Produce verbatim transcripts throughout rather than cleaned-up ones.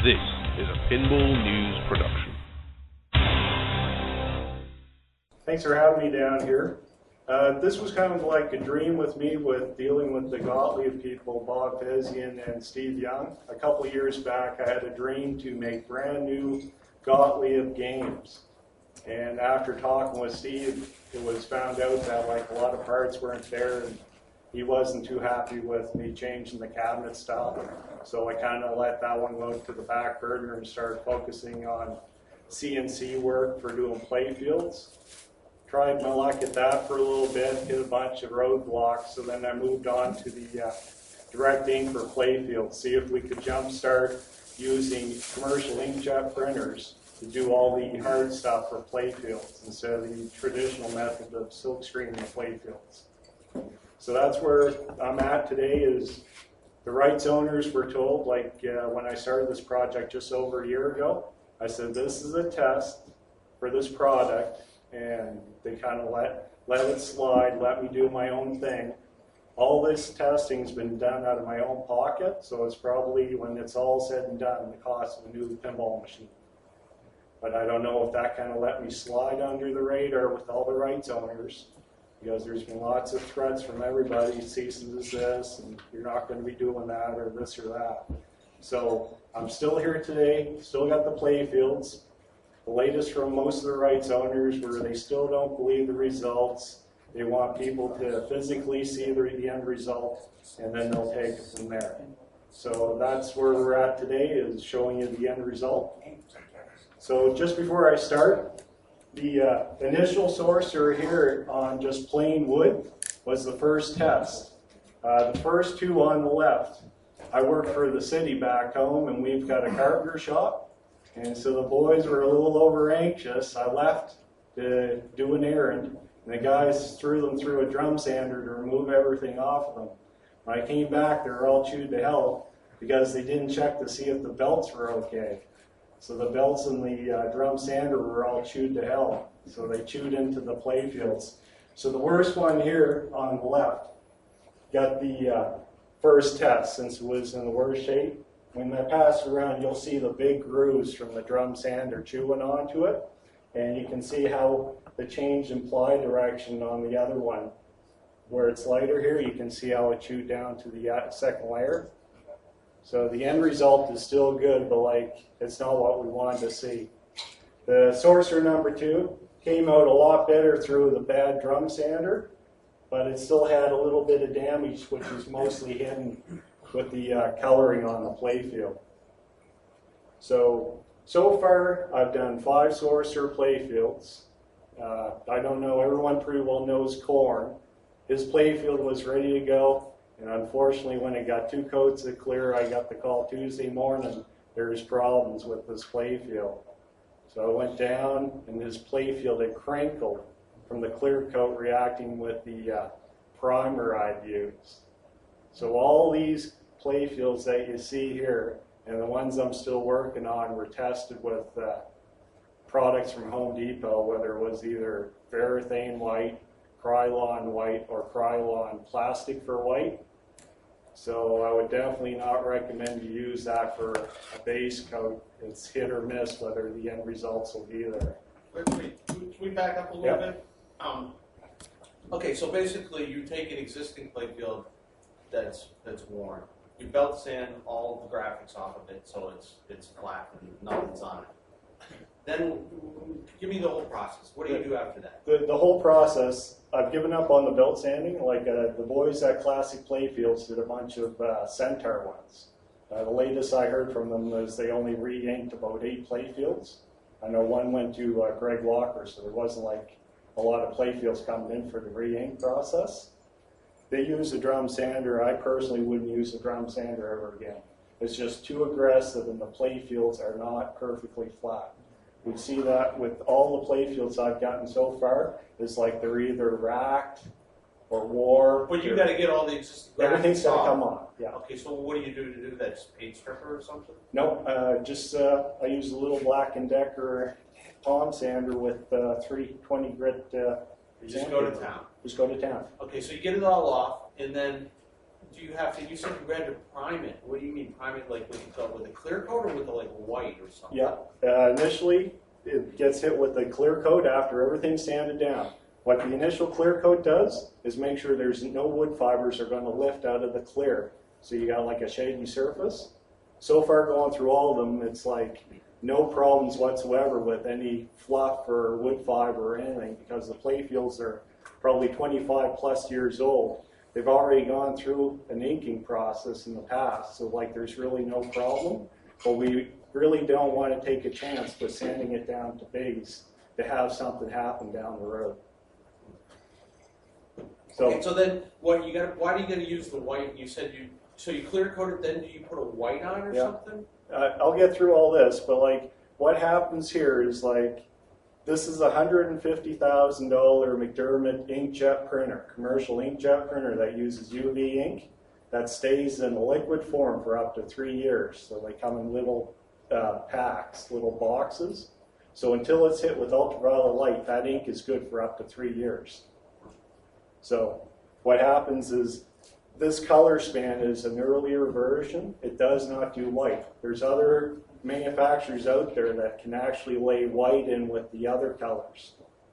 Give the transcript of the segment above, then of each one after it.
This is a Pinball News production. Thanks for having me down here. Uh, this was kind of like a dream with me with dealing with the Gottlieb people, Bob Fezian and Steve Young. A couple of years back, I had a dream to make brand new Gottlieb games. And after talking with Steve, it was found out that like a lot of parts weren't there, and he wasn't too happy with me changing the cabinet style. So I kind of let that one go to the back burner and started focusing on C N C work for doing play fields. Tried my luck at that for a little bit, hit a bunch of roadblocks, so then I moved on to the uh, direct ink for playfields, see if we could jumpstart using commercial inkjet printers to do all the hard stuff for playfields instead of the traditional method of silk screening playfields. So that's where I'm at today. Is the rights owners were told, like uh, when I started this project just over a year ago, I said this is a test for this product, and they kind of let, let it slide, let me do my own thing. All this testing has been done out of my own pocket, so it's probably, when it's all said and done, the cost of a new pinball machine. But I don't know if that kind of let me slide under the radar with all the rights owners, because there's been lots of threats from everybody, cease and desist, and you're not going to be doing that or this or that. So I'm still here today, still got the play fields. The latest from most of the rights owners where they still don't believe the results. They want people to physically see the, the end result, and then they'll take it from there. So that's where we're at today, is showing you the end result. So just before I start, the uh, initial sorcerer here on just plain wood was the first test. Uh, the first two on the left, I work for the city back home, and we've got a carpenter shop. And so the boys were a little over anxious. I left to do an errand, and the guys threw them through a drum sander to remove everything off of them. When I came back, they were all chewed to hell because they didn't check to see if the belts were okay. So the belts in the uh, drum sander were all chewed to hell. So they chewed into the play fields. So the worst one here on the left got the uh, first test since it was in the worst shape. When I pass it around, you'll see the big grooves from the drum sander chewing onto it. And you can see how the change in ply direction on the other one. Where it's lighter here, you can see how it chewed down to the second layer. So the end result is still good, but like it's not what we wanted to see. The sorcerer number two came out a lot better through the bad drum sander, but it still had a little bit of damage, which was mostly hidden with the uh, coloring on the playfield. So, so far I've done five sorcerer playfields. Uh, I don't know, everyone pretty well knows Corn. His playfield was ready to go, and unfortunately when it got two coats of clear, I got the call Tuesday morning, there's problems with this playfield. So I went down, and his playfield had crinkled from the clear coat reacting with the uh, primer I'd used. So all these playfields that you see here, and the ones I'm still working on, were tested with uh, products from Home Depot, whether it was either Varathane white, Krylon white, or Krylon plastic for white. So I would definitely not recommend you use that for a base coat. It's hit or miss whether the end results will be there. Wait, wait, can we back up a little Yep. bit? Um, okay, so basically you take an existing playfield that's that's worn. You belt sand all the graphics off of it so it's it's flat and nothing's on it. Then give me the whole process. What do you do after that? The, the whole process, I've given up on the belt sanding. Like uh, the boys at Classic Playfields did a bunch of uh, Centaur ones. Uh, the latest I heard from them was they only re-inked about eight playfields. I know one went to uh, Greg Walker, so there wasn't like a lot of playfields coming in for the re-ink process. They use a drum sander. I personally wouldn't use a drum sander ever again. It's just too aggressive, and the playfields are not perfectly flat. We see that with all the playfields I've gotten so far. It's like they're either racked or warped. But you got to get all the existing graphics Everything's got to off. come on. Yeah. Okay, so what do you do to do that? Just paint stripper or something? No, uh, just uh, I use a little Black and Decker palm sander with uh, three twenty grit. Uh, You just go to town. Just go to town. Okay, so you get it all off, and then do you have to, you said you had to prime it. What do you mean prime it, like with, the, with a clear coat or with the like white or something? Yeah, uh, initially it gets hit with a clear coat after everything's sanded down. What the initial clear coat does is make sure there's no wood fibers are going to lift out of the clear. So you got like a shaggy surface. So far going through all of them, it's like no problems whatsoever with any fluff or wood fiber or anything, because the play fields are probably twenty-five plus years old. They've already gone through an inking process in the past, so like there's really no problem. But we really don't want to take a chance with sanding it down to base to have something happen down the road. So, okay, so then what you got? Why do you got to use the white? You said you so you clear coat it. Then do you put a white on or yeah. something? Uh, I'll get through all this, but like what happens here is like this is a one hundred fifty thousand dollar McDermott inkjet printer, commercial inkjet printer that uses U V ink that stays in a liquid form for up to three years. So they come in little uh, packs, little boxes. So until it's hit with ultraviolet light, that ink is good for up to three years. So what happens is this color span is an earlier version. It does not do white. There's other manufacturers out there that can actually lay white in with the other colors.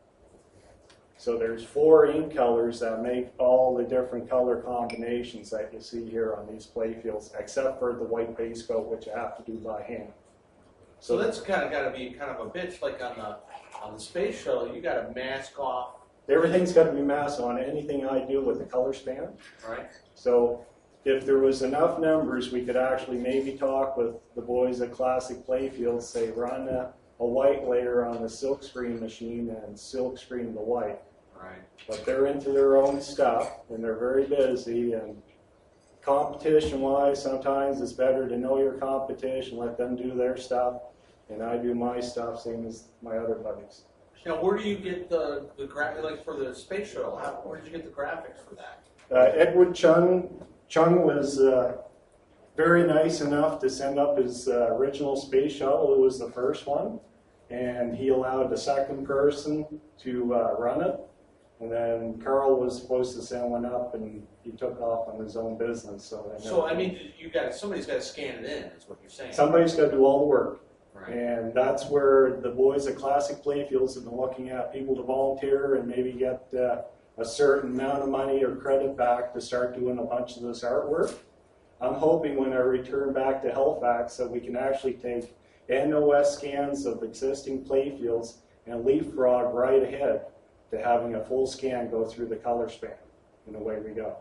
So there's four ink colors that make all the different color combinations that you see here on these play fields, except for the white base coat, which you have to do by hand. So that's kind of got to be kind of a bitch, like on the on the space shuttle. You got to mask off. Everything's got to be masked on anything I do with the color span. Right. So if there was enough numbers, we could actually maybe talk with the boys at Classic Playfield, say run a, a white layer on the silk screen machine and silk screen the white. Right. But they're into their own stuff and they're very busy, and competition-wise, sometimes it's better to know your competition, let them do their stuff, and I do my stuff, same as my other buddies. Now, where do you get the the gra- like for the space shuttle? How, where did you get the graphics for that? Uh, Edward Chung, Chung was uh, very nice enough to send up his uh, original space shuttle. It was the first one, and he allowed the second person to uh, run it. And then Carl was supposed to send one up, and he took off on his own business. So, So I mean, you got somebody's got to scan it in. Is what you're saying? Somebody's got to do all the work. Right. And that's where the boys at Classic Playfields have been looking at people to volunteer and maybe get uh, a certain amount of money or credit back to start doing a bunch of this artwork. I'm hoping when I return back to Halifax that we can actually take N O S scans of existing playfields and leapfrog right ahead to having a full scan go through the color span, and away we go.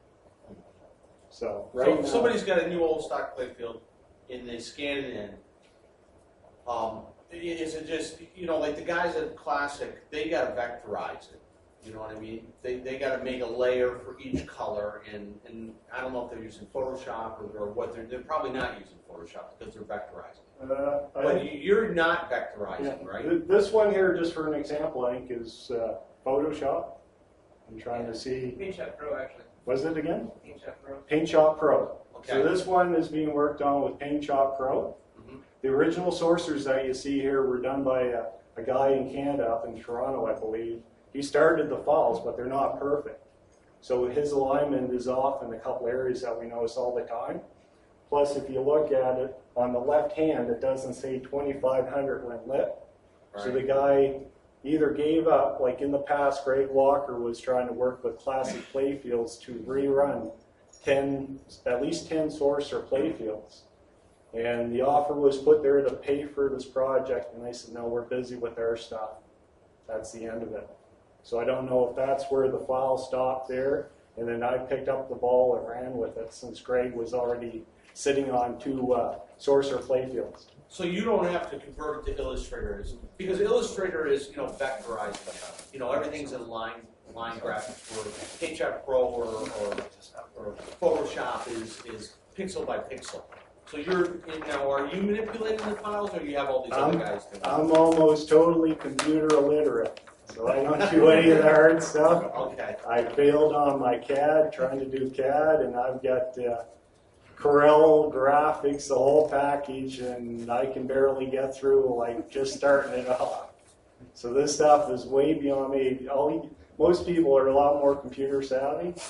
So, right so now, if somebody's got a new old stock playfield and they scan it in. Um, is it just, you know, like the guys at Classic, they got to vectorize it. You know what I mean? They they got to make a layer for each color, and, and I don't know if they're using Photoshop or, or what they're, they're probably not using Photoshop because they're vectorizing. uh, I, But you- you're not vectorizing, Yeah. right? Th- This one here, just for an example, I think is uh, Photoshop. I'm trying to see, PaintShop Pro, actually. was it again? PaintShop Pro. PaintShop Pro. Okay. So this one is being worked on with PaintShop Pro. Mhm. The original sorcerers that you see here were done by a, a guy in Canada, up in Toronto, I believe. He started the files, but they're not perfect. So his alignment is off in a couple areas that we notice all the time. Plus, if you look at it, on the left hand, it doesn't say twenty-five hundred when lit. So the guy either gave up, like in the past, Greg Walker was trying to work with Classic Playfields to rerun ten, at least ten Sorcerer playfields. And the offer was put there to pay for this project, and they said, no, we're busy with our stuff. That's the end of it. So I don't know if that's where the file stopped there, and then I picked up the ball and ran with it since Greg was already sitting on two uh, Sorcerer playfields. So you don't have to convert it to Illustrator, because Illustrator is, you know, vectorized stuff. You know, everything's in line line graphics. Where PaintShop Pro or, or, or Photoshop is is pixel by pixel. So you're you now. Are you manipulating the files, or you have all these other I'm, guys doing it? I'm almost totally computer illiterate, so I don't do any of the hard stuff. Okay. I failed on my C A D, trying to do C A D, and I've got uh, Corel graphics, the whole package, and I can barely get through, like, just starting it off. So this stuff is way beyond me. All, most people are a lot more computer savvy,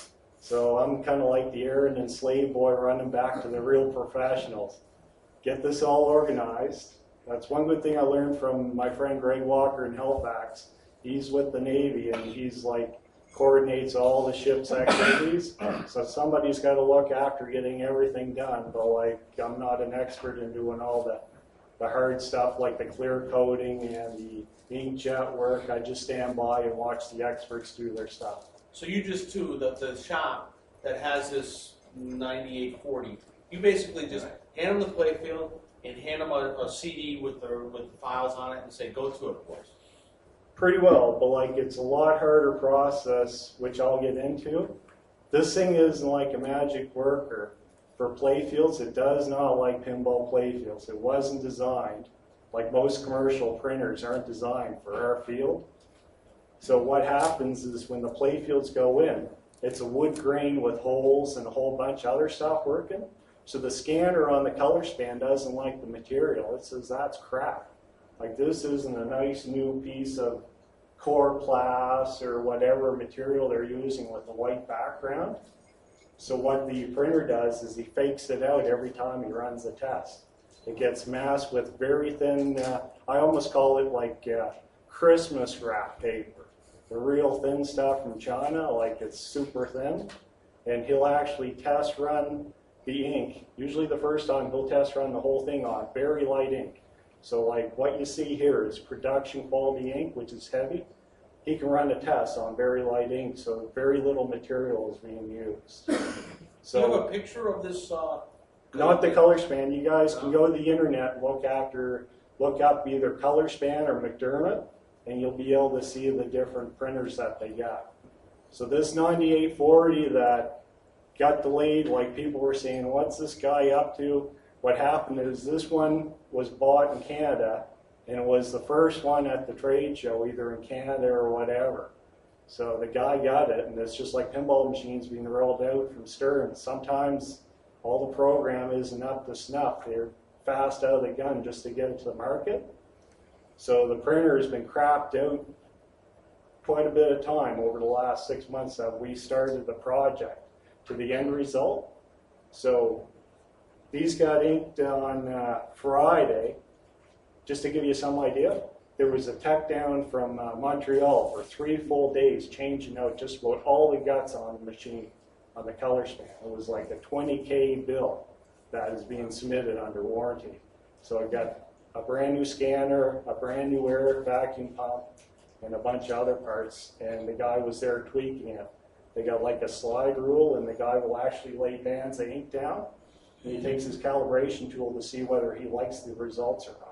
So I'm kind of like the errand and slave boy running back to the real professionals. Get this all organized. That's one good thing I learned from my friend Greg Walker in Halifax. He's with the Navy, and he's like coordinates all the ship's activities. So somebody's got to look after getting everything done. But like, I'm not an expert in doing all the, the hard stuff like the clear coating and the inkjet work. I just stand by and watch the experts do their stuff. So you just do the, the shop that has this ninety-eight forty. You basically just hand them the playfield and hand them a, a C D with the with the files on it and say, go to it, boys. Pretty well, but like it's a lot harder process, which I'll get into. This thing isn't like a magic worker. For playfields, it does not like pinball playfields. It wasn't designed, like most commercial printers aren't designed for our field. So what happens is when the playfields go in, it's a wood grain with holes and a whole bunch of other stuff working. So the scanner on the color span doesn't like the material. It says that's crap. Like this isn't a nice new piece of Coroplast or whatever material they're using with a white background. So what the printer does is he fakes it out every time he runs a test. It gets masked with very thin, uh, I almost call it like uh, Christmas wrap paper. The real thin stuff from China, like it's super thin. And he'll actually test run the ink. Usually the first time he'll test run the whole thing on very light ink. So like what you see here is production quality ink, which is heavy. He can run a test on very light ink, so very little material is being used. So, do you have a picture of this? Uh, not the color span. You guys can go to the internet and look after, look up either color span or McDermott, and you'll be able to see the different printers that they got. So this ninety-eight forty that got delayed, like people were saying, what's this guy up to? What happened is this one was bought in Canada, and it was the first one at the trade show, either in Canada or whatever. So the guy got it, and it's just like pinball machines being rolled out from Stearns. Sometimes all the program isn't up to snuff. They're fast out of the gun just to get it to the market. So the printer has been crapped out quite a bit of time over the last six months that we started the project to the end result. So these got inked on uh, Friday. Just to give you some idea, there was a tech down from uh, Montreal for three full days changing out just about all the guts on the machine, on the color span. It was like a twenty K bill that is being submitted under warranty. So I got a brand new scanner, a brand new air vacuum pump, and a bunch of other parts, and the guy was there tweaking it. They got like a slide rule, and the guy will actually lay bands of ink down, and he takes his calibration tool to see whether he likes the results or not.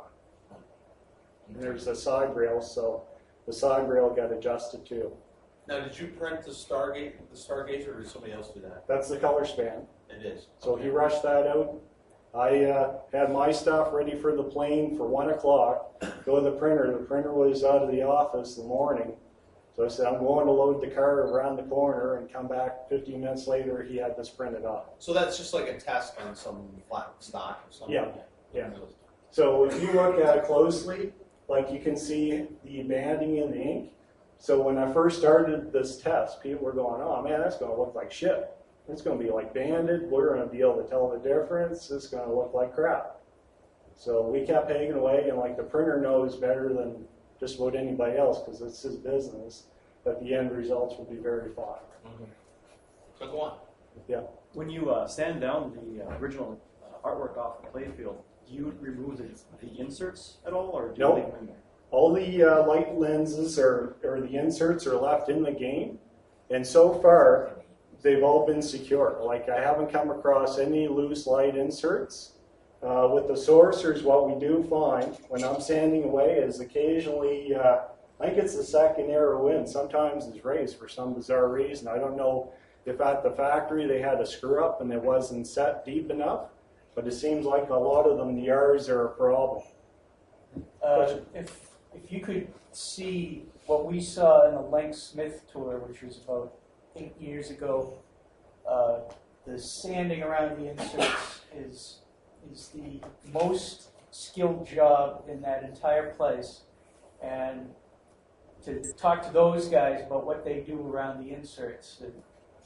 And there's a side rail, so the side rail got adjusted too. Now, did you print the Stargate, the Stargazer, or did somebody else do that? That's the color span. It is. So Okay. he rushed that out. I uh, had my stuff ready for the plane for one o'clock. Go to the printer. The printer was out of the office in the morning. So I said, I'm going to load the car around the corner and come back fifteen minutes later. He had this printed off. So that's just like a test on some flat stock or something? Yeah, yeah. So if you look at it closely, like you can see the banding in the ink. So when I first started this test, people were going, oh man, that's going to look like shit. It's going to be like banded. We're going to be able to tell the difference. It's going to look like crap. So we kept hanging away, and like the printer knows better than just about anybody else, because it's his business, that the end results will be very fine. Mm-hmm. So go on. Yeah. When you uh, sand down the uh, original uh, artwork off the playfield, do you remove the, the inserts at all, or do Nope. you leave them in there? All the uh, light lenses are, or the inserts are left in the game, and so far they've all been secure. Like I haven't come across any loose light inserts. Uh, with the sorcerers, what we do find when I'm sanding away is occasionally, uh, I think it's the second arrow in, sometimes it's raised for some bizarre reason. I don't know if at the factory they had a screw up and it wasn't set deep enough, but it seems like a lot of them, the R's are a problem. Uh, if if you could see what we saw in the Lang Smith tour, which was about eight years ago, uh, the sanding around the inserts is is the most skilled job in that entire place. And to talk to those guys about what they do around the inserts, it,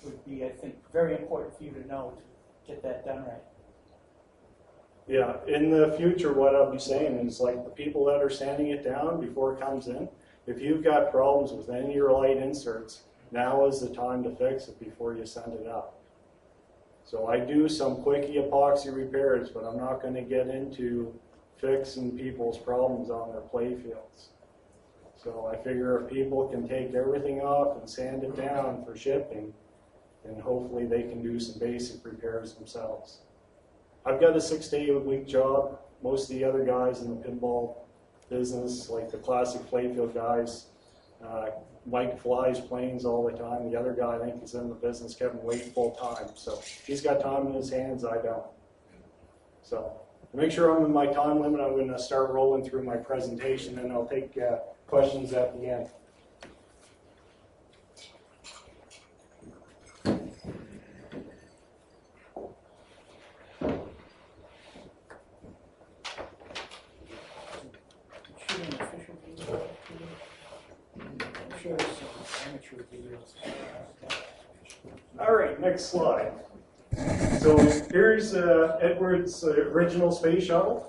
would be, I think, very important for you to know to get that done right. Yeah, in the future, what I'll be saying is like the people that are sanding it down before it comes in, if you've got problems with any of your light inserts, now is the time to fix it before you send it up. So I do some quickie epoxy repairs, but I'm not going to get into fixing people's problems on their play fields. So I figure if people can take everything off and sand it down for shipping, then hopefully they can do some basic repairs themselves. I've got a six to eight week job. Most of the other guys in the pinball business, like the classic playfield guys, uh, Mike flies planes all the time. The other guy, I think, is in the business, Kevin Wade, full time. So he's got time in his hands, I don't. So to make sure I'm in my time limit, I'm going to start rolling through my presentation, and I'll take uh, questions at the end. All right, next slide. So here's uh, Edwards' uh, original space shuttle.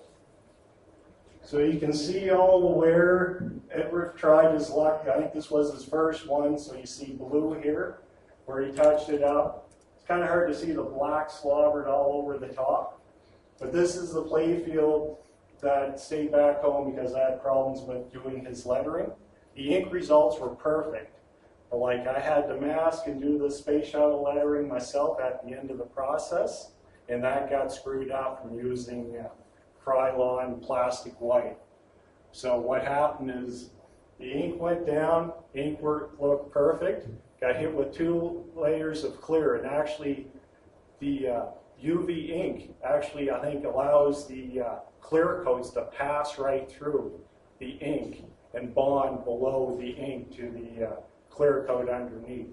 So you can see all where Edward tried his luck. I think this was his first one. So you see blue here, where he touched it up. It's kind of hard to see the black slobbered all over the top. But this is the play field that stayed back home because I had problems with doing his lettering. The ink results were perfect. But like I had to mask and do the space shuttle lettering myself at the end of the process, and that got screwed up from using uh, Krylon plastic white. So what happened is the ink went down, ink work looked perfect, got hit with two layers of clear, and actually the uh, U V ink actually I think allows the uh, clear coats to pass right through the ink and bond below the ink to the uh, clear coat underneath.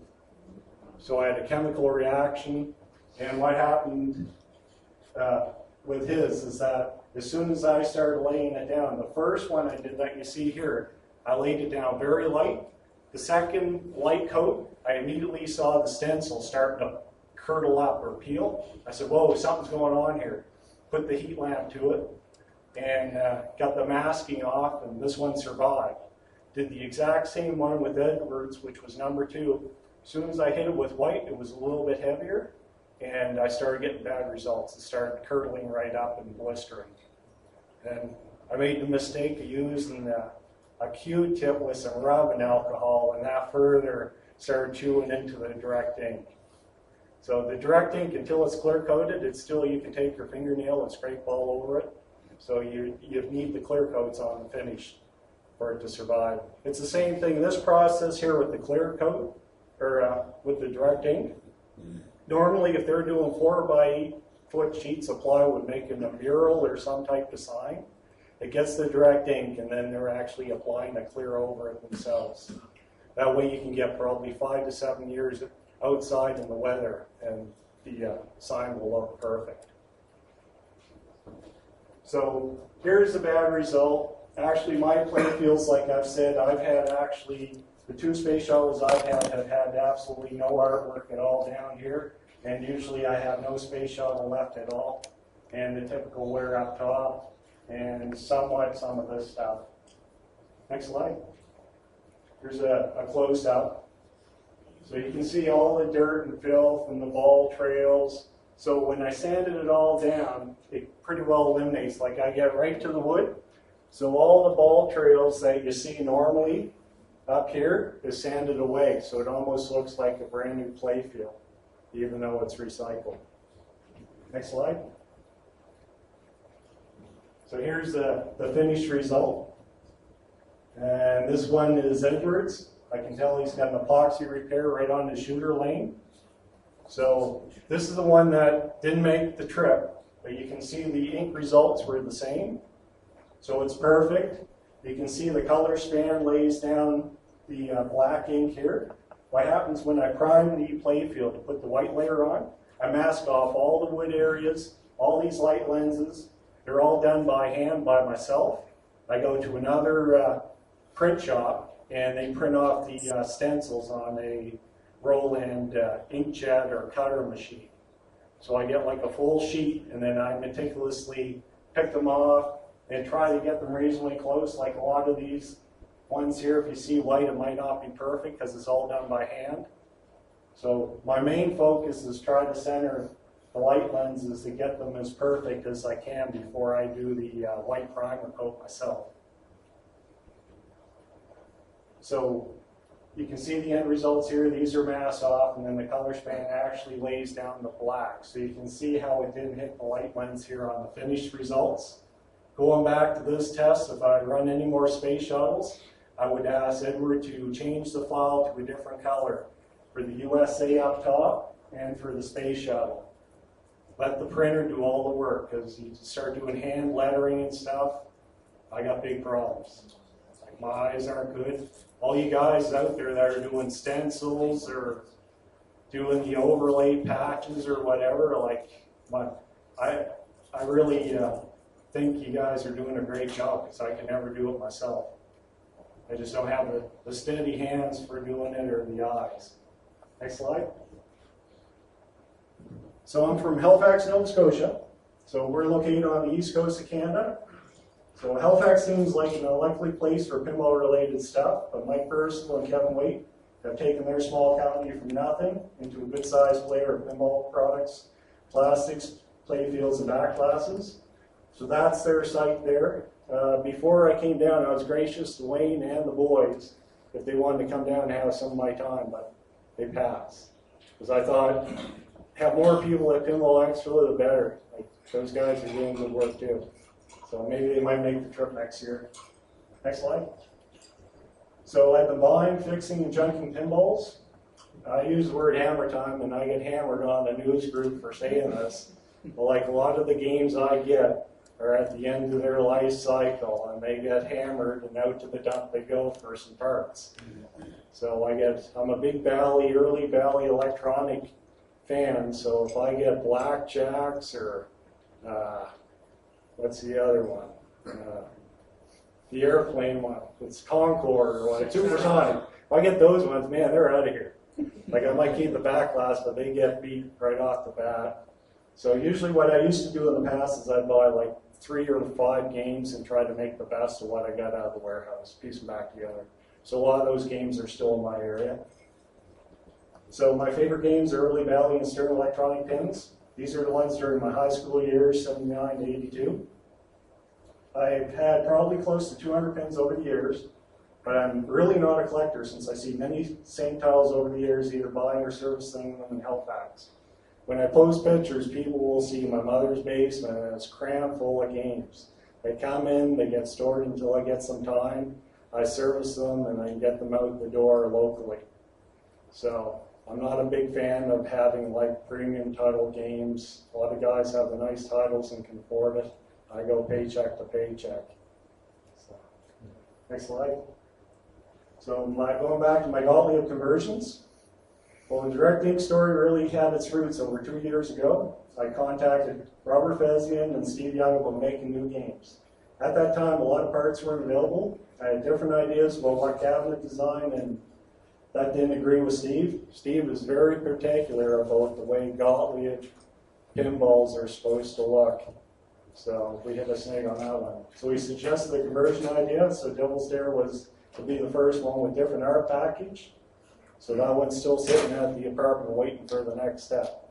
So I had a chemical reaction, and what happened uh, with his is that as soon as I started laying it down, the first one I did that you see here, I laid it down very light. The second light coat, I immediately saw the stencil starting to curdle up or peel. I said, whoa, something's going on here. Put the heat lamp to it and uh, got the masking off, and this one survived. Did the exact same one with Edwards, which was number two. As soon as I hit it with white, it was a little bit heavier, and I started getting bad results. It started curdling right up and blistering. And I made the mistake of using a, a Q-tip with some rubbing alcohol, and that further started chewing into the direct ink. So the direct ink, until it's clear coated, it's still, you can take your fingernail and scrape all over it. So you, you need the clear coats on the finish for it to survive. It's the same thing, this process here with the clear coat, or uh, with the direct ink. Normally, if they're doing four by eight foot sheets of plywood, making a mural or some type of sign, it gets the direct ink, and then they're actually applying a clear over it themselves. That way you can get probably five to seven years outside in the weather, and the uh, sign will look perfect. So here's the bad result. Actually, my play fields, like I've said, I've had actually, the two space shuttles I've had have had absolutely no artwork at all down here, and usually I have no space shuttle left at all, and the typical wear up top, and somewhat some of this stuff. Next slide. Here's a, a close-up. So you can see all the dirt and filth and the ball trails. So when I sanded it all down, it pretty well eliminates. Like I get right to the wood. So all the ball trails that you see normally up here is sanded away. So it almost looks like a brand new play field, even though it's recycled. Next slide. So here's the, the finished result. And this one is Edwards. I can tell he's got an epoxy repair right on the shooter lane. So this is the one that didn't make the trip, but you can see the ink results were the same. So it's perfect. You can see the color span lays down the uh, black ink here. What happens when I prime the play field to put the white layer on, I mask off all the wood areas, all these light lenses. They're all done by hand by myself. I go to another uh, print shop, and they print off the uh, stencils on a Roland uh, inkjet or cutter machine. So I get like a full sheet, and then I meticulously pick them off and try to get them reasonably close. Like a lot of these ones here, if you see white, it might not be perfect because it's all done by hand. So my main focus is try to center the light lenses to get them as perfect as I can before I do the uh, white primer coat myself. So you can see the end results here. These are mask off, and then the color span actually lays down the black. So you can see how it didn't hit the light lens here on the finished results. Going back to this test, if I run any more space shuttles, I would ask Edward to change the file to a different color for the U S A up top and for the space shuttle. Let the printer do all the work, because you start doing hand lettering and stuff, I got big problems. Like my eyes aren't good. All you guys out there that are doing stencils or doing the overlay patches or whatever, like my, I, I really uh, think you guys are doing a great job, because I can never do it myself. I just don't have the, the steady hands for doing it or the eyes. Next slide. So I'm from Halifax, Nova Scotia. So we're located on the east coast of Canada. So Halifax seems like an unlikely place for pinball-related stuff, but Mike Purcell and Kevin Waite have taken their small company from nothing into a good-sized player of pinball products, plastics, playfields, and back classes. So that's their site there. Uh, before I came down, I was gracious to Wayne and the boys if they wanted to come down and have some of my time, but they passed. Because I thought, have more people at Pinball Extra, the better. Like, those guys are doing good work too. So maybe they might make the trip next year. Next slide. So I've been buying, fixing, and junking pinballs. I use the word hammer time, and I get hammered on the news group for saying this. But like a lot of the games I get are at the end of their life cycle, and they get hammered, and out to the dump they go for some parts. So I get, I'm a big Bally, early Bally electronic fan, so if I get blackjacks or, uh, what's the other one? Uh, the airplane one, it's Concorde or what, Supersonic. If I get those ones, man, they're out of here. Like I might keep the back glass, but they get beat right off the bat. So usually what I used to do in the past is I'd buy like three or five games and try to make the best of what I got out of the warehouse, piece them back together. So a lot of those games are still in my area. So my favorite games are early Bally and Stern electronic pins. These are the ones during my high school years, seventy-nine to eighty-two. I've had probably close to two hundred pins over the years, but I'm really not a collector since I see many same tiles over the years either buying or servicing them in Halifax. When I post pictures, people will see my mother's basement and it's crammed full of games. They come in, they get stored until I get some time. I service them and I get them out the door locally. So I'm not a big fan of having like premium title games. A lot of guys have the nice titles and can afford it. I go paycheck to paycheck. So, next slide. So my, going back to my Gottlieb conversions. Well, the direct ink story really had its roots over two years ago. I contacted Robert Fezian and Steve Young about making new games. At that time, a lot of parts weren't available. I had different ideas about what cabinet design, and that didn't agree with Steve. Steve was very particular about the way Gottlieb pinballs are supposed to look. So we hit a snag on that one. So we suggested the conversion idea. So Devil's Dare was to be the first one with different art package. So that one's still sitting at the apartment waiting for the next step.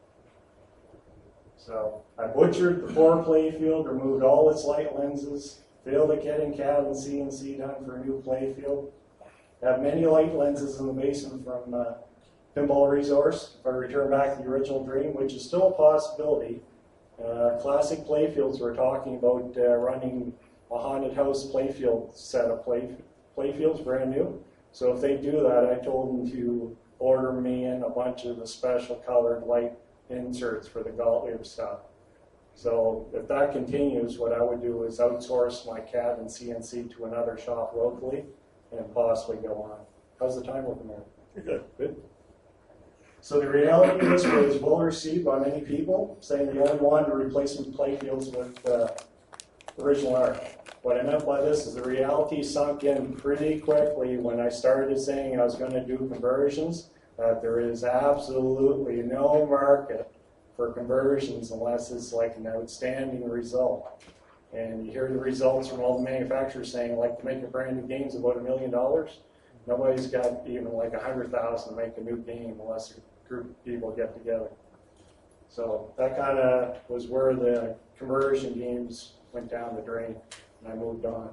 So I butchered the floor playfield, removed all its light lenses, failed at getting C A D and C N C done for a new playfield. I have many light lenses in the basement from uh, Pinball Resource. If I return back to the original dream, which is still a possibility, uh, classic playfields we're talking about uh, running a haunted house playfield set of play, playfields, brand new. So if they do that, I told them to order me in a bunch of the special colored light inserts for the Gottlieb stuff. So if that continues, what I would do is outsource my C A D and C N C to another shop locally and possibly go on. How's the time looking there? You're good. Good. So the reality of this was well received by many people, saying they only wanted replacement playfields with uh, original art. What I meant by this is the reality sunk in pretty quickly when I started saying I was going to do conversions. that there is absolutely no market for conversions unless it's like an outstanding result. And you hear the results from all the manufacturers saying, like, to make a brand new game is about a million dollars. Nobody's got even like a hundred thousand to make a new game unless a group of people get together. So that kind of was where the conversion games went down the drain, and I moved on.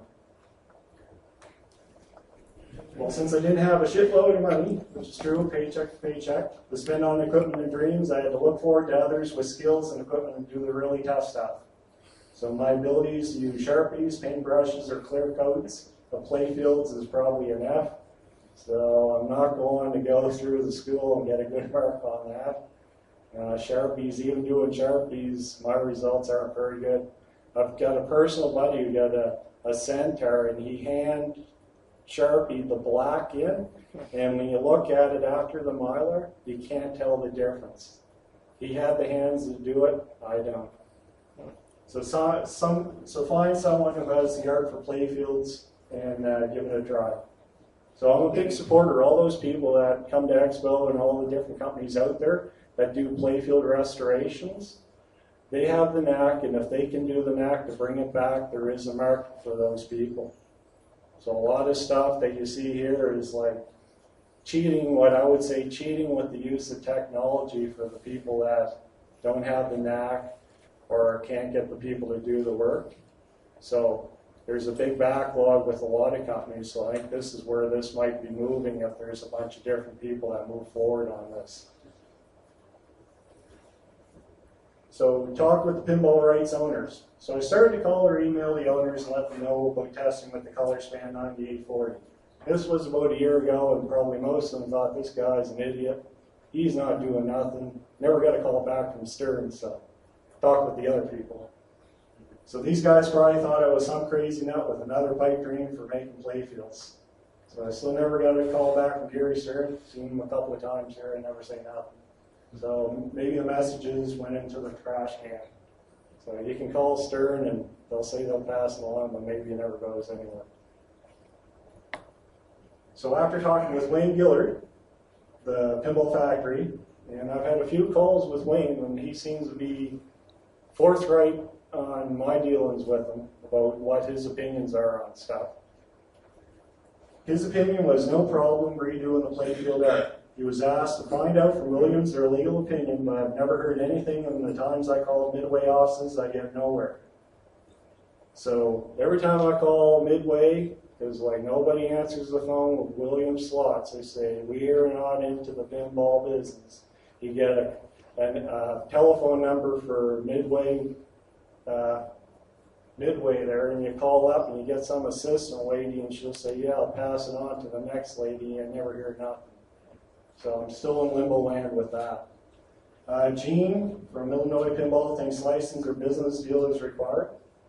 Well, since I didn't have a shitload of money, which is true, paycheck to paycheck, to spend on equipment and dreams, I had to look forward to others with skills and equipment and do the really tough stuff. So my abilities to use Sharpies, paintbrushes, or clear coats of playfields is probably an F. So I'm not going to go through the school and get a good mark on that. Uh, Sharpies, even doing Sharpies, my results aren't very good. I've got a personal buddy who got a, a Centaur, and he hand Sharpied the black in, and when you look at it after the Mylar, you can't tell the difference. He had the hands to do it, I don't. So, so, some, so find someone who has the art for playfields and uh, give it a try. So I'm a big supporter of all those people that come to Expo and all the different companies out there that do playfield restorations. They have the knack, and if they can do the knack to bring it back, there is a market for those people. So a lot of stuff that you see here is like cheating, what I would say cheating with the use of technology for the people that don't have the knack or can't get the people to do the work. So there's a big backlog with a lot of companies, so I think this is where this might be moving if there's a bunch of different people that move forward on this. So we talked with the pinball rights owners. So I started to call or email the owners and let them know about testing with the ColorSpan ninety-eight forty. This was about a year ago, and probably most of them thought this guy's an idiot. He's not doing nothing. Never got a call back from Stern, so talk with the other people. So these guys probably thought I was some crazy nut with another pipe dream for making playfields. So I still never got a call back from Gary Stern. Seen him a couple of times here and never say nothing. So maybe the messages went into the trash can. So you can call Stern and they'll say they'll pass it along, but maybe it never goes anywhere. So after talking with Wayne Gillard, the Pinball Factory, and I've had a few calls with Wayne, and he seems to be forthright on my dealings with him about what his opinions are on stuff. His opinion was no problem redoing the playfield art. He was asked to find out from Williams their legal opinion, but I've never heard anything in the times I called Midway offices. I get nowhere. So every time I call Midway, because like nobody answers the phone with Williams slots, they say, we are not into the pinball business. You get a, a, a telephone number for Midway uh, Midway there, and you call up and you get some assistant lady, and she'll say, yeah, I'll pass it on to the next lady, and never hear nothing. So I'm still in limbo land with that. Uh, Gene from Illinois Pinball thinks license or business deal is required.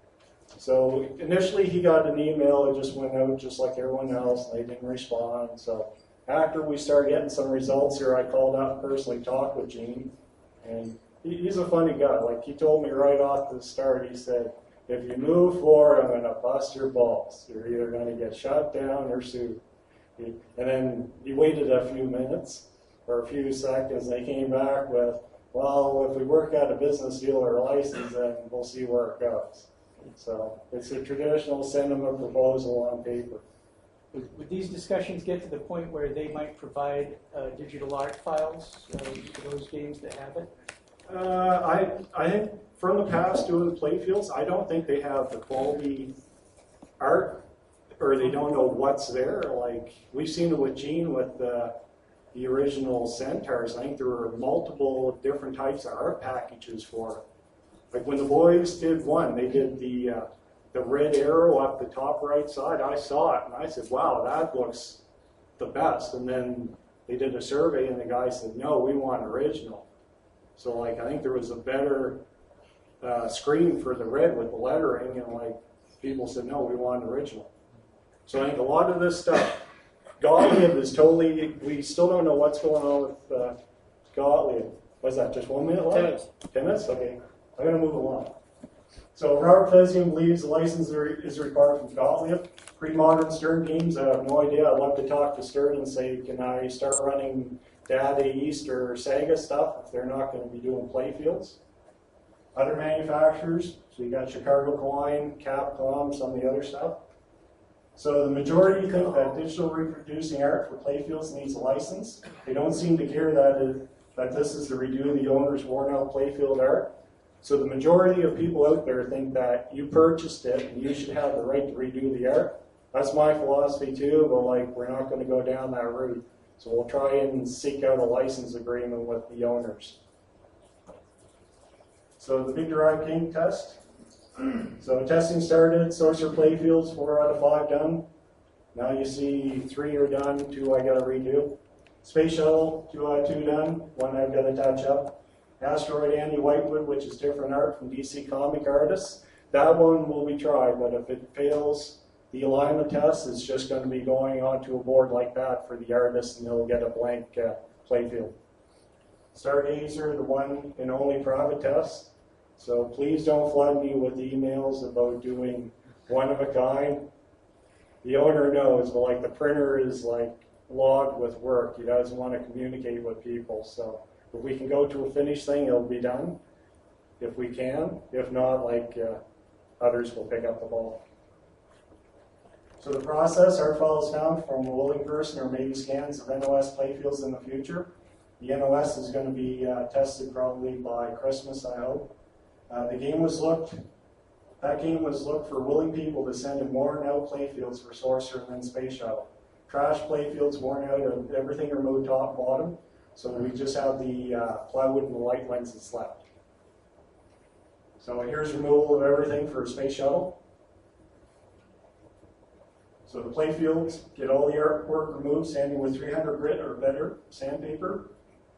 So initially he got an email, it just went out just like everyone else, and they didn't respond. So after we started getting some results here, I called out and personally talked with Gene, and he, he's a funny guy. Like he told me right off the start, he said, if you move forward, I'm going to bust your balls. You're either going to get shut down or sued. And then he waited a few minutes or a few seconds, and they came back with, well, if we work out a business deal or a license, then we'll see where it goes. So it's a traditional send them a proposal on paper. Would, would these discussions get to the point where they might provide uh, digital art files uh, for those games that have it? Uh, I, I think from the past doing the playfields, I don't think they have the quality art, or they don't know what's there. Like we've seen it with Gene with the, the original Centaurs. I think there were multiple different types of art packages for it. Like when the boys did one, they did the uh, the red arrow up the top right side. I saw it and I said, wow, that looks the best. And then they did a survey and the guy said, no, we want original. So like I think there was a better uh, screen for the red with the lettering, and like people said, no, we want original. So I think a lot of this stuff, Gottlieb is totally, we still don't know what's going on with uh, Gottlieb. What's that, just one minute left? Ten minutes. Ten minutes? Okay. I'm going to move along. So Robert Plezian believes the license is required from Gottlieb. Pre-modern Stern games, I have no idea. I'd love to talk to Stern and say, can I start running Data East or Saga stuff if they're not going to be doing play fields. Other manufacturers, so you got Chicago Klein, Capcom, some of the other stuff. So the majority think that digital reproducing art for play fields needs a license. They don't seem to care that, it, that this is to redo the owner's worn out playfield art. So the majority of people out there think that you purchased it and you should have the right to redo the art. That's my philosophy too, but like we're not going to go down that route. So we'll try and seek out a license agreement with the owners. So the Big Derive King test. So testing started, Sorcerer playfields, four out of five done. Now you see three are done, two I gotta redo. Space Shuttle, two out of two done, one I've gotta touch up. Asteroid Andy Whitewood, which is different art from D C comic artists. That one will be tried, but if it fails the alignment test, it's just gonna be going onto a board like that for the artist and they'll get a blank uh, playfield. Stargazer, the one and only private test. So please don't flood me with emails about doing one of a kind. The owner knows, but like the printer is like logged with work. He doesn't want to communicate with people. So if we can go to a finished thing, it'll be done. If we can. If not, like uh, others will pick up the ball. So the process, our file is found from a willing person or maybe scans of N O S playfields in the future. The N O S is going to be uh, tested probably by Christmas, I hope. Uh, the game was looked, that game was looked for willing people to send in worn out playfields for Sorcerer and then Space Shuttle. Trash playfields worn out of everything removed top and bottom, so we just have the uh, plywood and the light lenses left. So here's removal of everything for Space Shuttle. So the playfields, get all the artwork removed, sanding with three hundred grit or better sandpaper.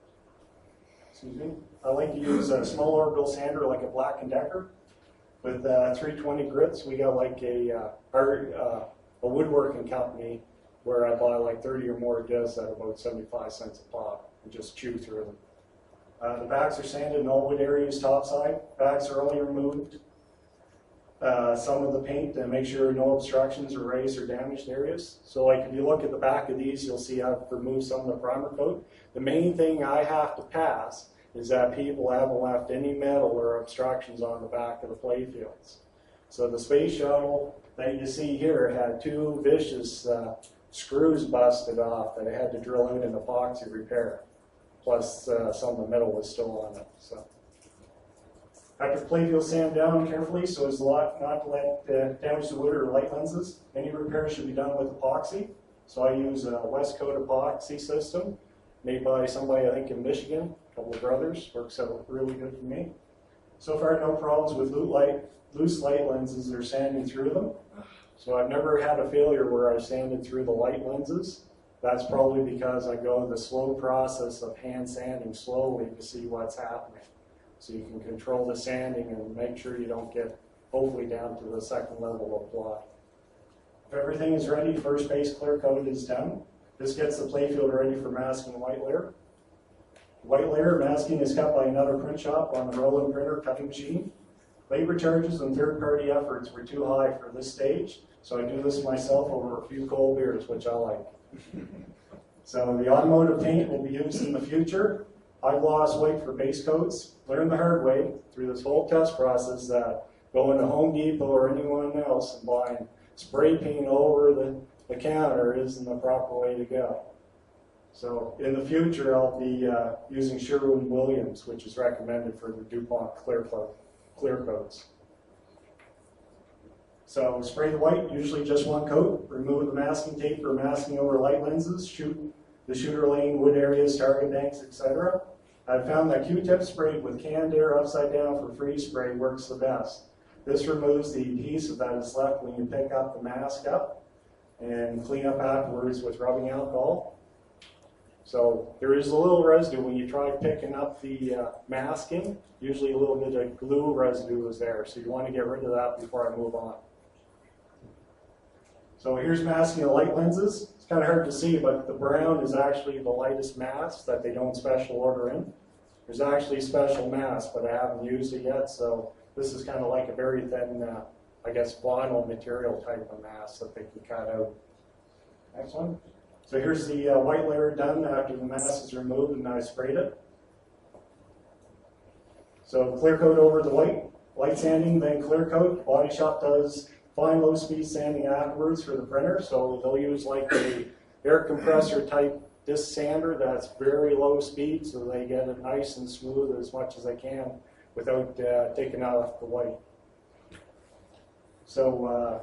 Excuse me. I like to use a small orbital sander like a Black and Decker. With uh, three twenty grits, we got like a uh, art, uh, a woodworking company where I buy like thirty or more discs at about seventy-five cents a pop and just chew through them. Uh, the backs are sanded in all wood areas topside. Backs are only removed uh, some of the paint to make sure no obstructions or raised or damaged areas. So like if you look at the back of these, you'll see I've removed some of the primer coat. The main thing I have to pass is that people haven't left any metal or obstructions on the back of the playfields. So the Space Shuttle that you see here had two vicious uh, screws busted off that I had to drill out an epoxy repair. Plus uh, some of the metal was still on it. So after playfield sand down carefully so as not to let uh, damage the wood or light lenses, any repair should be done with epoxy. So I use a West Coast epoxy system made by somebody I think in Michigan. Couple of brothers, works out really good for me. So far, no problems with loose light, loose light lenses or sanding through them. So I've never had a failure where I sanded through the light lenses. That's probably because I go the slow process of hand sanding slowly to see what's happening. So you can control the sanding and make sure you don't get overly down to the second level of ply. If everything is ready, first base clear coat is done. This gets the playfield ready for masking and white layer. White layer masking is cut by another print shop on the Roland printer cutting machine. Labor charges and third-party efforts were too high for this stage, so I do this myself over a few cold beers, which I like. So the automotive paint will be used in the future. High gloss white for base coats. Learn the hard way through this whole test process that going to Home Depot or anyone else and buying spray paint over the, the counter isn't the proper way to go. So in the future, I'll be uh, using Sherwin-Williams, which is recommended for the DuPont clear, coat, clear coats. So spray the white, usually just one coat. Remove the masking tape for masking over light lenses. Shoot the shooter lane, wood areas, target banks, et cetera. I've found that Q-tip sprayed with canned air upside down for freeze spray works the best. This removes the adhesive that is left when you pick up the mask up and clean up afterwards with rubbing alcohol. So there is a little residue when you try picking up the uh, masking. Usually a little bit of glue residue is there, so you want to get rid of that before I move on. So here's masking the light lenses. It's kind of hard to see, but the brown is actually the lightest mask that they don't special order in. There's actually a special mask, but I haven't used it yet, so this is kind of like a very thin, uh, I guess, vinyl material type of mask that they can cut out. Next one. So here's the uh, white layer done after the mask is removed and I sprayed it. So clear coat over the white, light sanding, then clear coat. Body Shop does fine low speed sanding afterwards for the printer. So they'll use like a air compressor type disc sander that's very low speed so they get it nice and smooth as much as they can without uh, taking off the white. So uh,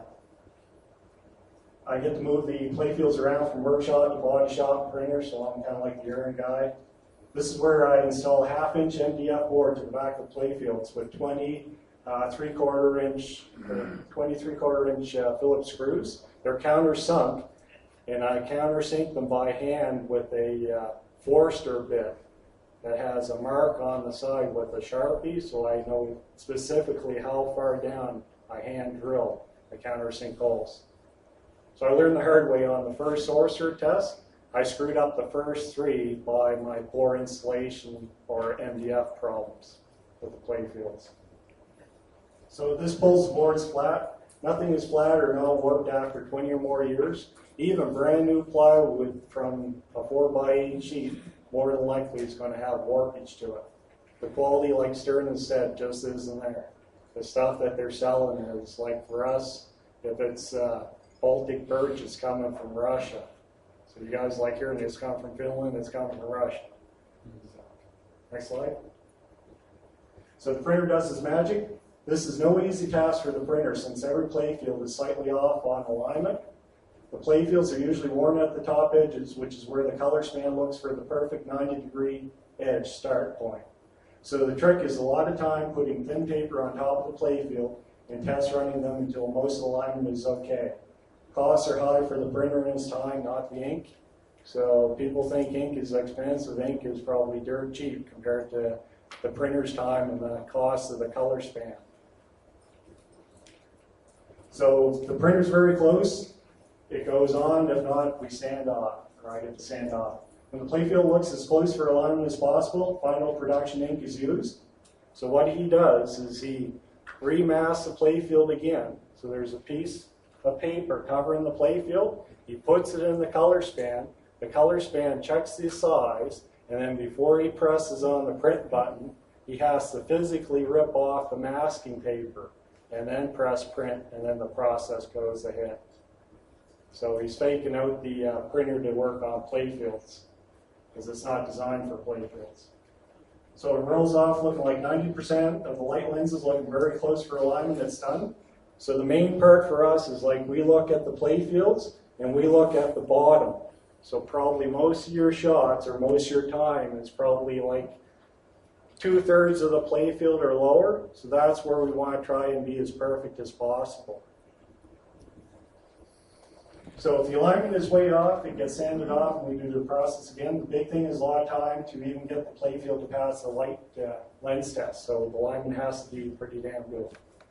I get to move the playfields around from workshop to body shop printer, so I'm kind of like the errand guy. This is where I install a half inch M D F board to the back of the playfields with twenty uh, three quarter inch, or twenty-three quarter inch uh, Phillips screws. They're countersunk, and I countersink them by hand with a uh, Forster bit that has a mark on the side with a Sharpie, so I know specifically how far down I hand drill the countersink holes. So I learned the hard way on the first sorcerer test. I screwed up the first three by my poor installation or M D F problems with the playfields. So this pulls the boards flat. Nothing is flat or not warped after twenty or more years. Even brand new plywood from a four by eight sheet more than likely is going to have warpage to it. The quality, like Sterling said, just isn't there. The stuff that they're selling is like for us, if it's uh, Baltic birch, it's coming from Russia. So you guys like hearing it's come from Finland, it's coming from Russia. So, next slide. So the printer does its magic. This is no easy task for the printer since every playfield is slightly off on alignment. The playfields are usually worn at the top edges, which is where the color span looks for the perfect ninety degree edge start point. So the trick is a lot of time putting thin paper on top of the playfield and test running them until most alignment is okay. Costs are high for the printer and its time, not the ink. So people think ink is expensive. Ink is probably dirt cheap compared to the printer's time and the cost of the color span. So the printer's very close. It goes on. If not, we sand off, or I get to sand off. When the playfield looks as close for alignment as possible, final production ink is used. So what he does is he remasks the playfield again. So there's a piece of paper covering the playfield. He puts it in the color span. The color span checks the size, and then before he presses on the print button, he has to physically rip off the masking paper and then press print, and then the process goes ahead. So he's faking out the uh, printer to work on playfields because it's not designed for playfields. So it rolls off looking like ninety percent of the light lenses looking very close for alignment. It's done. So the main part for us is like we look at the playfields and we look at the bottom. So probably most of your shots or most of your time is probably like two-thirds of the playfield or lower. So that's where we want to try and be as perfect as possible. So if the alignment is way off, it gets sanded off and we do the process again. The big thing is a lot of time to even get the playfield to pass the light uh, lens test. So the alignment has to be pretty damn good.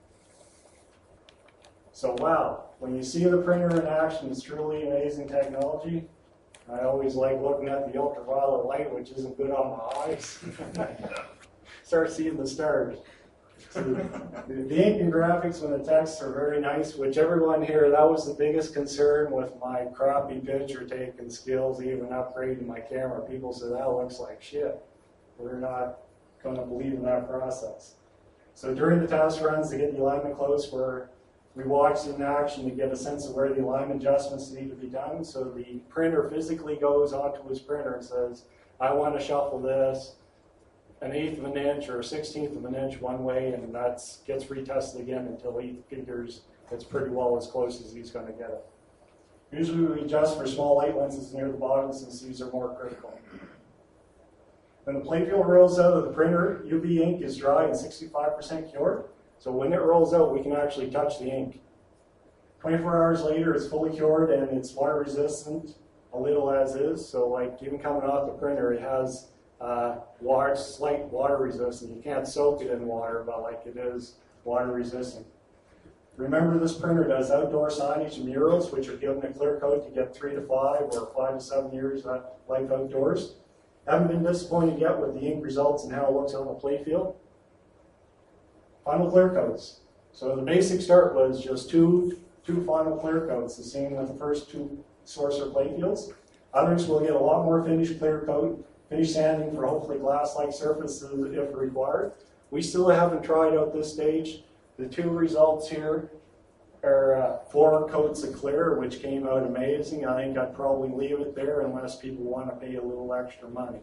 So wow, when you see the printer in action, it's truly amazing technology. I always like looking at the ultraviolet light, which isn't good on my eyes. Start seeing the stars. So the, the ink and graphics when the texts are very nice, which everyone here, that was the biggest concern with my crappy picture taking skills, even upgrading my camera. People said, that looks like shit. We're not going to believe in that process. So during the test runs to get the alignment close, where we watch it in action to get a sense of where the alignment adjustments need to be done. So the printer physically goes onto his printer and says, I want to shuffle this an eighth of an inch or a sixteenth of an inch one way, and that gets retested again until he figures it's pretty well as close as he's going to get it. Usually we adjust for small light lenses near the bottom since these are more critical. When the playfield rolls out of the printer, U V ink is dry and sixty-five percent cured. So when it rolls out, we can actually touch the ink. twenty-four hours later, it's fully cured and it's water resistant, a little as is. So like even coming off the printer, it has uh, water, slight water resistance. You can't soak it in water, but like it is water resistant. Remember, this printer does outdoor signage and murals, which are given a clear coat to get three to five or five to seven years of life outdoors. Haven't been disappointed yet with the ink results and how it looks on the playfield. Final clear coats. So the basic start was just two, two final clear coats, the same with the first two Sorcerer playfields. Others will get a lot more finish clear coat, finish sanding for hopefully glass-like surfaces if required. We still haven't tried out this stage. The two results here are uh, four coats of clear, which came out amazing. I think I'd probably leave it there unless people want to pay a little extra money.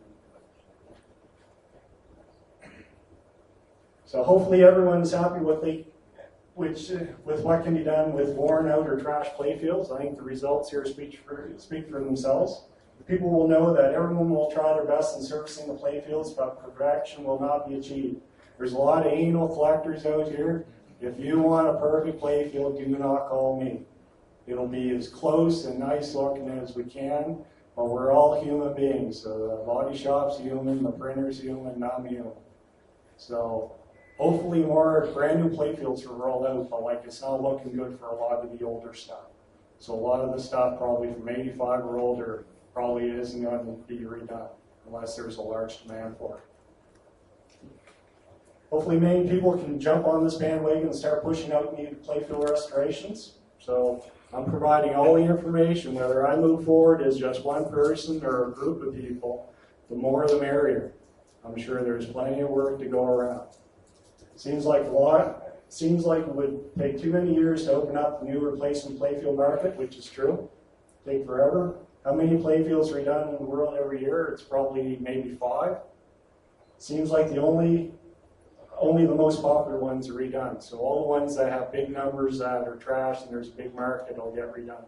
So hopefully everyone's happy with the, which, uh, with what can be done with worn out or trash playfields. I think the results here speak for, speak for themselves. People will know that everyone will try their best in servicing the playfields, but perfection will not be achieved. There's a lot of anal collectors out here. If you want a perfect playfield, do not call me. It'll be as close and nice looking as we can, but we're all human beings. So the body shop's human, the printer's human, and I'm human. So hopefully more brand new playfields are rolled out, but like it's not looking good for a lot of the older stuff. So a lot of the stuff probably from eighty-five or older probably isn't going to be redone unless there's a large demand for it. Hopefully many people can jump on this bandwagon and start pushing out needed playfield restorations. So I'm providing all the information, whether I move forward as just one person or a group of people, the more the merrier. I'm sure there's plenty of work to go around. Seems like a lot, seems like it would take too many years to open up the new replacement playfield market, which is true. Take forever. How many playfields are redone in the world every year? It's probably maybe five. Seems like the only Only the most popular ones are redone. So all the ones that have big numbers that are trash and there's a big market will get redone.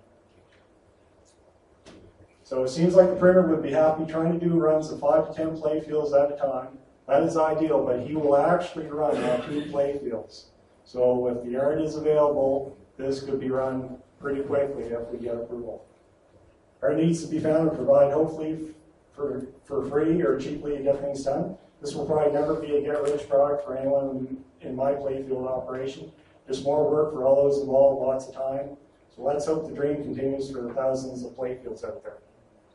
So it seems like the printer would be happy trying to do runs of five to ten playfields at a time. That is ideal, but he will actually run on two playfields. So if the art is available, this could be run pretty quickly if we get approval. Art needs to be found and provide hopefully for, for free or cheaply to get things done. This will probably never be a get-rich product for anyone in my playfield operation. Just more work for all those involved, lots of time. So let's hope the dream continues for the thousands of playfields out there.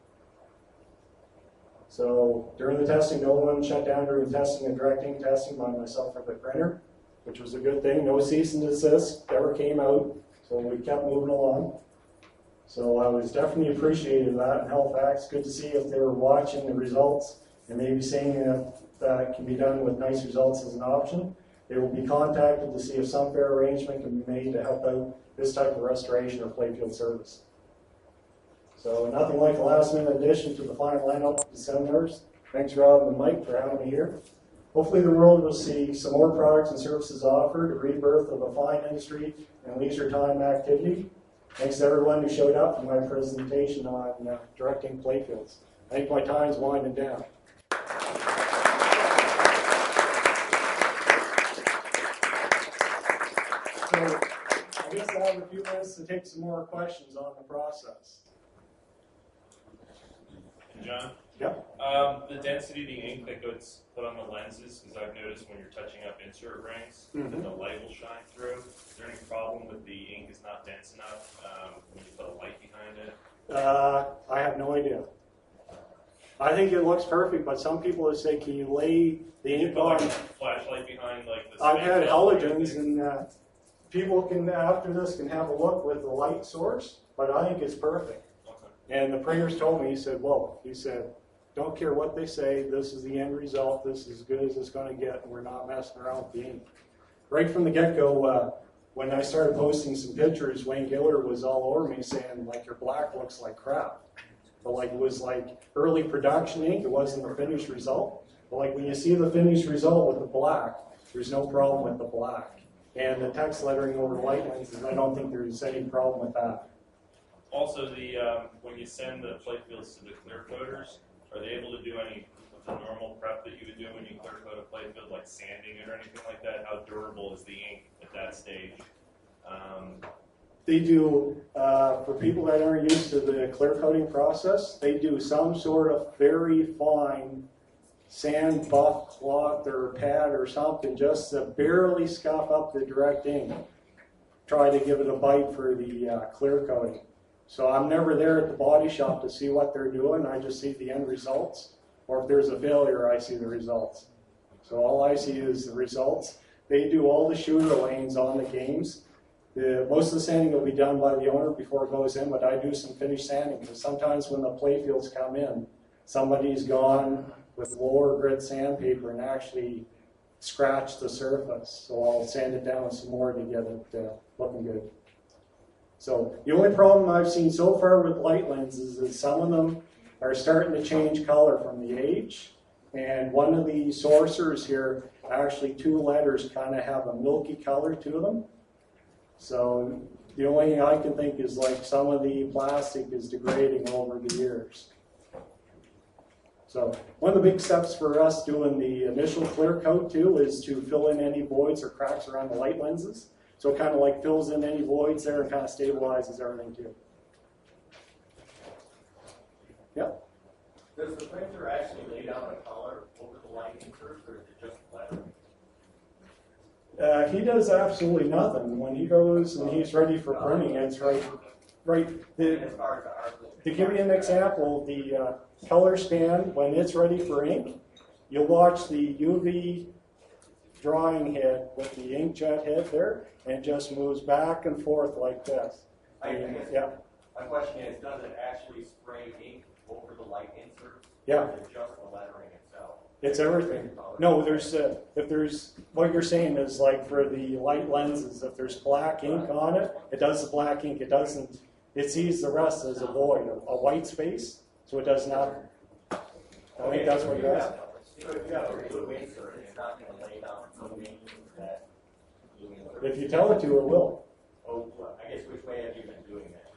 So during the testing, no one shut down during testing and directing testing by myself or the printer, which was a good thing. No cease and desist ever came out, so we kept moving along. So I was definitely appreciative of that in Halifax. Good to see if they were watching the results and maybe saying if that can be done with nice results as an option. They will be contacted to see if some fair arrangement can be made to help out this type of restoration or playfield service. So nothing like a last minute addition to the final lineup of the seminars. Thanks Rob and Mike for having me here. Hopefully the world will see some more products and services offered, a rebirth of a fine industry and leisure time activity. Thanks to everyone who showed up for my presentation on uh, directing playfields. I think my time's winding down. So I guess I have a few minutes to take some more questions on the process. John? Yep. Um, the density of the ink that gets put on the lenses, because I've noticed when you're touching up insert rings, Mm-hmm. that the light will shine through. Is there any problem with the ink is not dense enough um, when you put a light behind it? Uh, I have no idea. I think it looks perfect, but some people would say, can you lay the Can you ink put like on? a flashlight behind like the I've had space halogens, thing? and uh, people can, after this, can have a look with the light source, but I think it's perfect. Okay. And the printers told me, he said, whoa, he said, don't care what they say, this is the end result, this is as good as it's going to get, and we're not messing around with the ink. Right from the get-go, uh, when I started posting some pictures, Wayne Giller was all over me saying, like, your black looks like crap. But like, it was like early production ink, it wasn't the finished result. But like, when you see the finished result with the black, there's no problem with the black. And the text lettering over the light lenses, I don't think there's any problem with that. Also, the um, when you send the playfields to the clear coaters, are they able to do any of the normal prep that you would do when you clear coat a playfield, like sanding it or anything like that? How durable is the ink at that stage? Um, They do, uh, for people that aren't used to the clear coating process, they do some sort of very fine sand buff cloth or pad or something just to barely scuff up the direct ink. Try to give it a bite for the uh, clear coating. So I'm never there at the body shop to see what they're doing. I just see the end results. Or if there's a failure, I see the results. So all I see is the results. They do all the shooter lanes on the games. The, most of the sanding will be done by the owner before it goes in, but I do some finish sanding because sometimes when the playfields come in, somebody's gone with lower grit sandpaper and actually scratched the surface. So I'll sand it down some more to get it uh, looking good. So the only problem I've seen so far with light lenses is some of them are starting to change color from the age. And one of the sorcerers here, actually two letters kind of have a milky color to them. So the only thing I can think is like some of the plastic is degrading over the years. So one of the big steps for us doing the initial clear coat too is to fill in any voids or cracks around the light lenses. So it kind of like fills in any voids there and kind of stabilizes everything too. Yep. Does the printer actually lay down a color over the light inserts, or is it just lettering? Uh, he does absolutely nothing. When he goes and he's ready for printing, it's right, right. The, As far as the art, to give you an example, the uh, color scan, when it's ready for ink, you'll watch the U V drawing head with the inkjet head there, and it just moves back and forth like this. I guess Yeah, my question is, does it actually spray ink over the light inserts? yeah. Or is it just the lettering itself? It's everything. No, there's uh, if there's what you're saying is like for the light lenses, if there's black ink on it, it does the black ink. It doesn't. It sees the rest as a void, a, a white space, so it does not. I think that's what it does. So if you have a blue insert, it's not going to lay down blue ink that blue insert. If you tell it to, it will. Oh, well, I guess which way have you been doing that?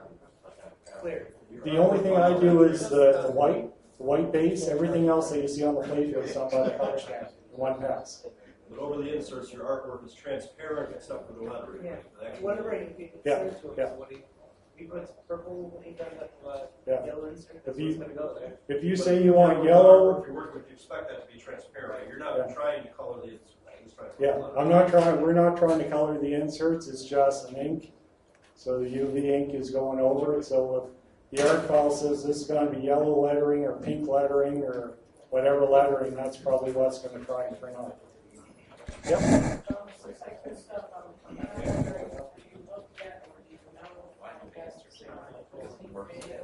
Clear. The only thing I do is the, the white, the white base. Everything else that you see on the playfield is done by the color scan. One pass. But over the inserts, your artwork is transparent except for the lettering. Yeah. The actual- What lettering you can Yeah, send to yeah. us, what he, he puts purple ink on the uh, Yeah. yellow insert, If that's you- what's gonna go there. If you But say you your want artwork, yellow, If you're working with, you expect that to be transparent. You're not Yeah. trying to color the inserts. Just trying to yeah, color I'm not trying. We're not trying to color the inserts. It's just an ink. So the U V ink is going over it. So if the art file says this is going to be yellow lettering or pink lettering or whatever lettering, that's probably what's going to try and print on. Yep. Um, so second stuff, um, I'm not sure if you looked at or you know, final guess or say, like, video,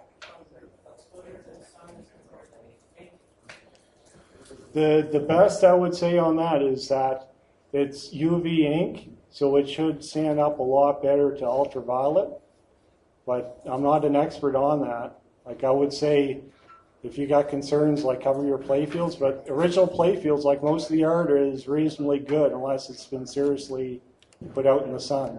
um, splitters and signs and everything. The the best I would say on that is that it's U V ink, so it should stand up a lot better to ultraviolet. But I'm not an expert on that. Like I would say, if you got concerns, like cover your playfields. But original playfields, like most of the art, is reasonably good unless it's been seriously put out in the sun.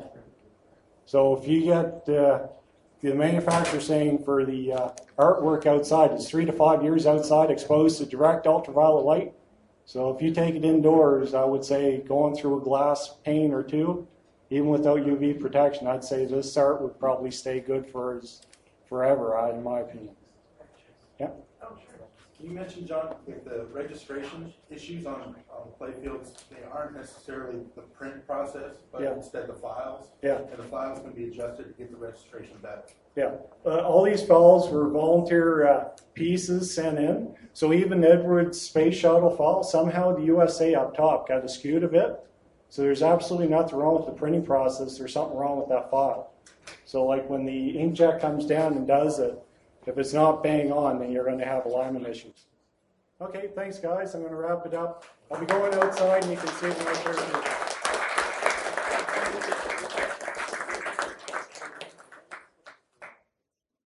So if you get uh, the manufacturer saying for the uh, artwork outside, it's three to five years outside exposed to direct ultraviolet light. So if you take it indoors, I would say going through a glass pane or two, even without U V protection, I'd say this art would probably stay good for forever, in my opinion. Yeah. You mentioned, John, with the registration issues on, on playfields, they aren't necessarily the print process, but Yeah. instead the files. Yeah. And the files can be adjusted to get the registration better. Yeah, uh, all these files were volunteer uh, pieces sent in. So even Edwards Space Shuttle file, somehow the U S A up top got skewed a bit. So there's absolutely nothing wrong with the printing process. There's something wrong with that file. So like when the inkjet comes down and does it, if it's not bang on, then you're going to have alignment issues. Okay, thanks guys. I'm going to wrap it up. I'll be going outside and you can see my shirt.